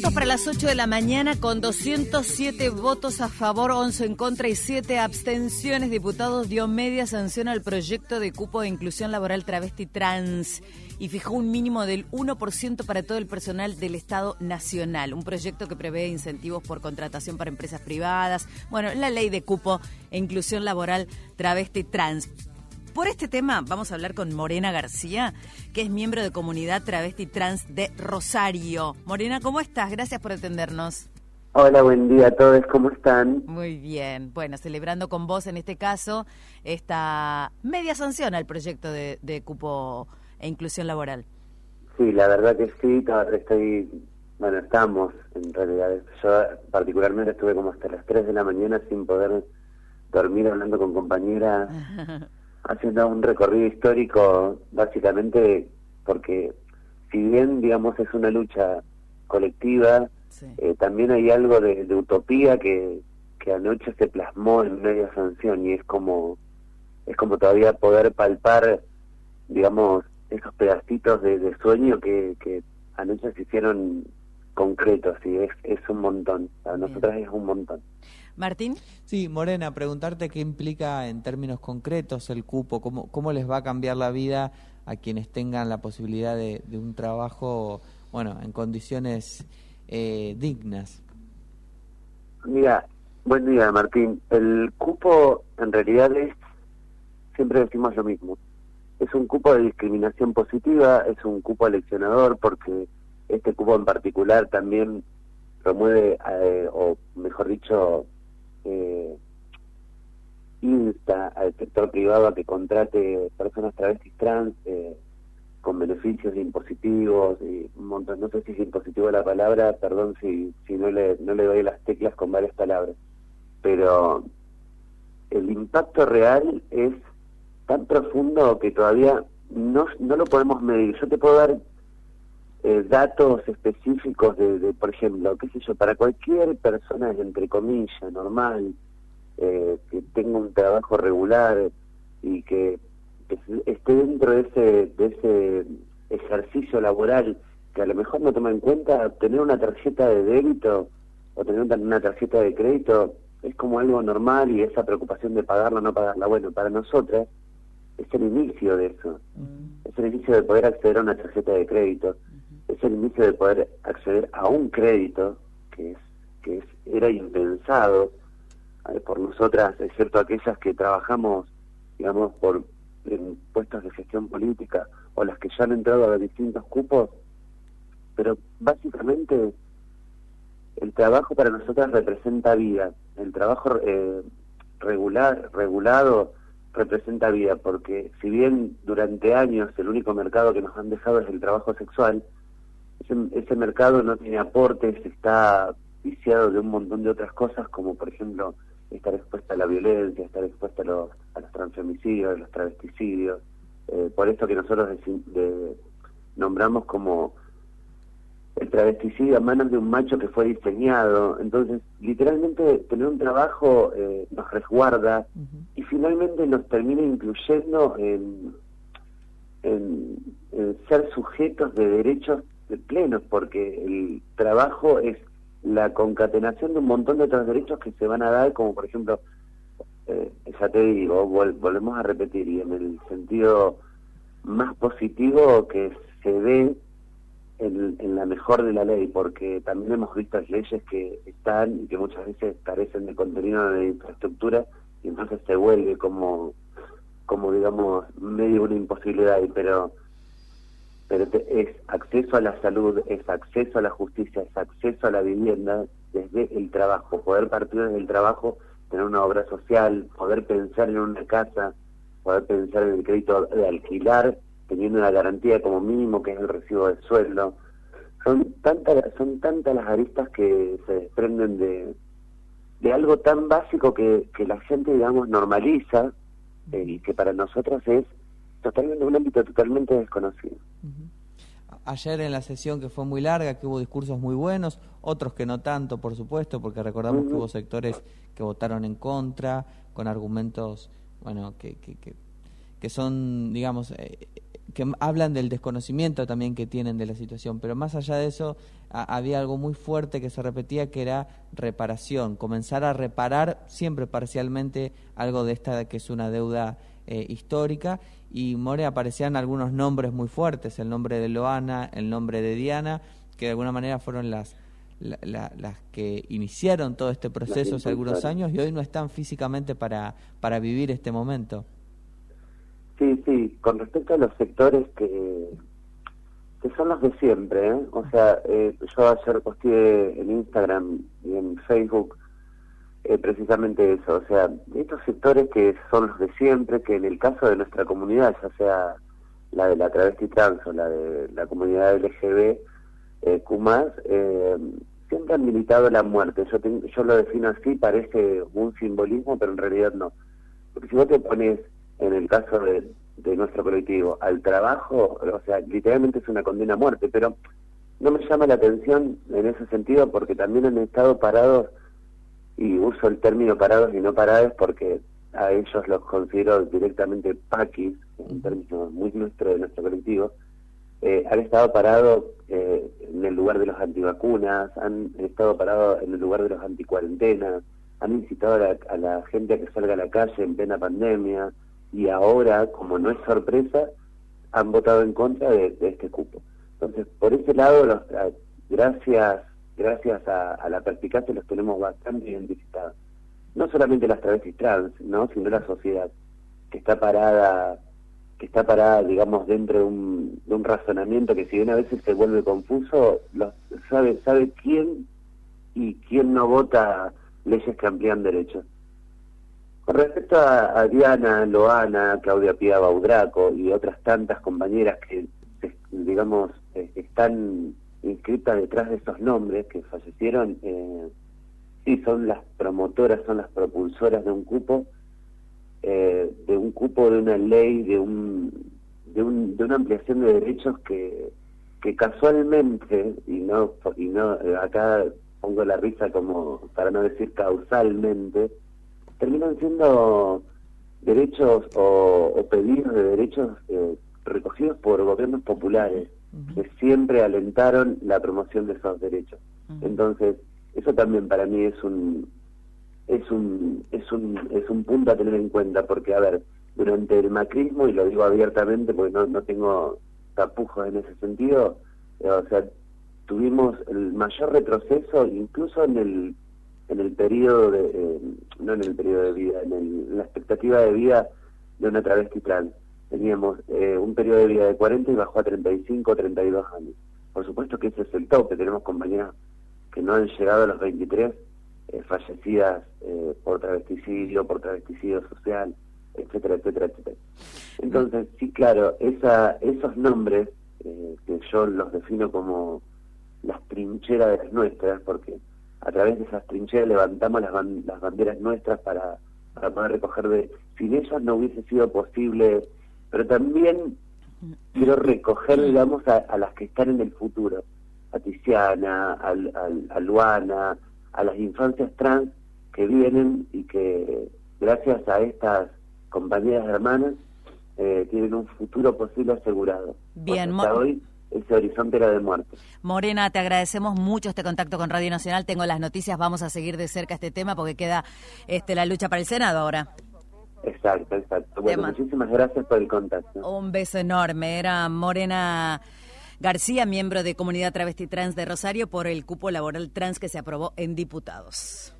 Minutos para las 8 de la mañana, con 207 votos a favor, 11 en contra y 7 abstenciones. Diputados dio media sanción al proyecto de cupo de inclusión laboral travesti trans y fijó un mínimo del 1% para todo el personal del Estado Nacional. Un proyecto que prevé incentivos por contratación para empresas privadas. Bueno, la ley de cupo e inclusión laboral travesti trans. Por este tema vamos a hablar con Morena García, que es miembro de Comunidad Travesti Trans de Rosario. Morena, ¿cómo estás? Gracias por atendernos. Hola, buen día a todos, ¿cómo están? Muy bien. Bueno, celebrando con vos en este caso esta media sanción al proyecto de cupo e inclusión laboral. Sí, la verdad que sí, estamos en realidad. Yo particularmente estuve como hasta las 3 de la mañana sin poder dormir, hablando con compañeras, haciendo un recorrido histórico, básicamente porque si bien, digamos, es una lucha colectiva, sí, también hay algo de utopía que anoche se plasmó en media sanción, y es como todavía poder palpar, digamos, esos pedacitos de sueño que anoche se hicieron concretos, y es un montón. Para nosotras es un montón. Martín. Sí, Morena, preguntarte qué implica en términos concretos el cupo, cómo les va a cambiar la vida a quienes tengan la posibilidad de un trabajo, bueno, en condiciones dignas. Mira, buen día, Martín. El cupo en realidad siempre decimos lo mismo, es un cupo de discriminación positiva, es un cupo aleccionador, porque este cupo en particular también promueve, o mejor dicho, insta al sector privado a que contrate personas travestis trans con beneficios impositivos y un montón. No sé si es impositivo la palabra, perdón si no le doy las teclas con varias palabras, pero el impacto real es tan profundo que todavía no lo podemos medir. Yo te puedo dar datos específicos de, por ejemplo, qué sé yo, para cualquier persona, entre comillas, normal, que tenga un trabajo regular y que esté dentro de ese ejercicio laboral, que a lo mejor no toma en cuenta tener una tarjeta de débito o tener una tarjeta de crédito, es como algo normal, y esa preocupación de pagarla o no pagarla. Bueno, para nosotras es el inicio de eso, es el inicio de poder acceder a una tarjeta de crédito, es el inicio de poder acceder a un crédito que era impensado por nosotras, excepto aquellas que trabajamos, digamos, en puestos de gestión política, o las que ya han entrado a distintos cupos. Pero básicamente el trabajo para nosotras representa vida, el trabajo regulado representa vida, porque si bien durante años el único mercado que nos han dejado es el trabajo sexual, ese mercado no tiene aportes, está viciado de un montón de otras cosas, como por ejemplo estar expuesta a la violencia, estar expuesta a los transfemicidios, a los travesticidios. Por esto que nosotros nombramos como el travesticidio a manos de un macho que fue diseñado. Entonces, literalmente, tener un trabajo nos resguarda y finalmente nos termina incluyendo en ser sujetos de derechos plenos, porque el trabajo es la concatenación de un montón de otros derechos que se van a dar, como por ejemplo, ya te digo, volvemos a repetir, y en el sentido más positivo que se ve en la mejor de la ley, porque también hemos visto leyes que están y que muchas veces carecen de contenido de infraestructura, y entonces se vuelve como digamos, medio una imposibilidad, pero es acceso a la salud, es acceso a la justicia, es acceso a la vivienda desde el trabajo, poder partir desde el trabajo, tener una obra social, poder pensar en una casa, poder pensar en el crédito de alquilar, teniendo una garantía como mínimo que es el recibo de sueldo. Son tantas las aristas que se desprenden de algo tan básico que la gente, digamos, normaliza, y que para nosotros es totalmente un ámbito totalmente desconocido. Ayer en la sesión, que fue muy larga, que hubo discursos muy buenos, otros que no tanto, por supuesto, porque recordamos que hubo sectores que votaron en contra, con argumentos, bueno, que son, digamos, que hablan del desconocimiento también que tienen de la situación, pero más allá de eso había algo muy fuerte que se repetía, que era reparación, comenzar a reparar siempre parcialmente algo de esta que es una deuda histórica. Y More, aparecían algunos nombres muy fuertes, el nombre de Loana, el nombre de Diana, que de alguna manera fueron las que iniciaron todo este proceso hace algunos años y hoy no están físicamente para vivir este momento. Sí, con respecto a los sectores que son los de siempre, ¿eh? O sea, yo ayer posteé en Instagram y en Facebook precisamente eso, o sea, estos sectores que son los de siempre, que en el caso de nuestra comunidad, ya sea la de la travesti trans o la de la comunidad LGBT, siempre han militado la muerte. Yo lo defino así, parece un simbolismo, pero en realidad no. Porque si vos te pones, en el caso de nuestro colectivo, al trabajo, o sea, literalmente es una condena a muerte, pero no me llama la atención en ese sentido porque también han estado parados, y uso el término parados y no paradas porque a ellos los considero directamente paquis, en términos muy nuestros de nuestro colectivo. Han estado parados en el lugar de los antivacunas, han estado parados en el lugar de los anticuarentenas, han incitado a la gente a que salga a la calle en plena pandemia, y ahora, como no es sorpresa, han votado en contra de este cupo. Entonces, por ese lado, gracias a la perspicacia los tenemos bastante identificados. No solamente las travestis trans, ¿no?, sino la sociedad, que está parada, digamos, dentro de un razonamiento que, si bien a veces se vuelve confuso, sabe quién y quién no vota leyes que amplían derechos. Con respecto a Diana, Loana, Claudia Pía Baudraco y otras tantas compañeras que, digamos, están inscritas detrás de esos nombres que fallecieron, sí, son las promotoras, son las propulsoras de un cupo, de una ley, de una ampliación de derechos que casualmente, y no acá pongo la risa como para no decir causalmente, terminan siendo derechos o pedidos de derechos recogidos por gobiernos populares que siempre alentaron la promoción de esos derechos. Entonces, eso también para mí es un punto a tener en cuenta, porque, a ver, durante el macrismo, y lo digo abiertamente porque no tengo tapujos en ese sentido, o sea, tuvimos el mayor retroceso incluso en el periodo no en el periodo de vida, en la expectativa de vida de una travesti trans. Teníamos un periodo de vida de 40 y bajó a 35, 32 años. Por supuesto que ese es el tope. Tenemos compañeras que no han llegado a los 23, fallecidas por travesticidio social, etcétera, etcétera, etcétera. Entonces, sí, claro, esos nombres, que yo los defino como las trincheras de las nuestras, porque a través de esas trincheras levantamos las banderas nuestras para poder recoger sin ellas no hubiese sido posible, pero también quiero recoger, digamos, a las que están en el futuro, a Tiziana, a Luana, a las infancias trans que vienen y que gracias a estas compañeras hermanas tienen un futuro posible asegurado. Bien, hasta hoy ese horizonte era de muerte. Morena, te agradecemos mucho este contacto con Radio Nacional. Tengo las noticias, vamos a seguir de cerca este tema porque queda la lucha para el Senado ahora. Exacto. Bueno, muchísimas gracias por el contacto. Un beso enorme. Era Morena García, miembro de Comunidad Travesti Trans de Rosario, por el cupo laboral trans que se aprobó en diputados.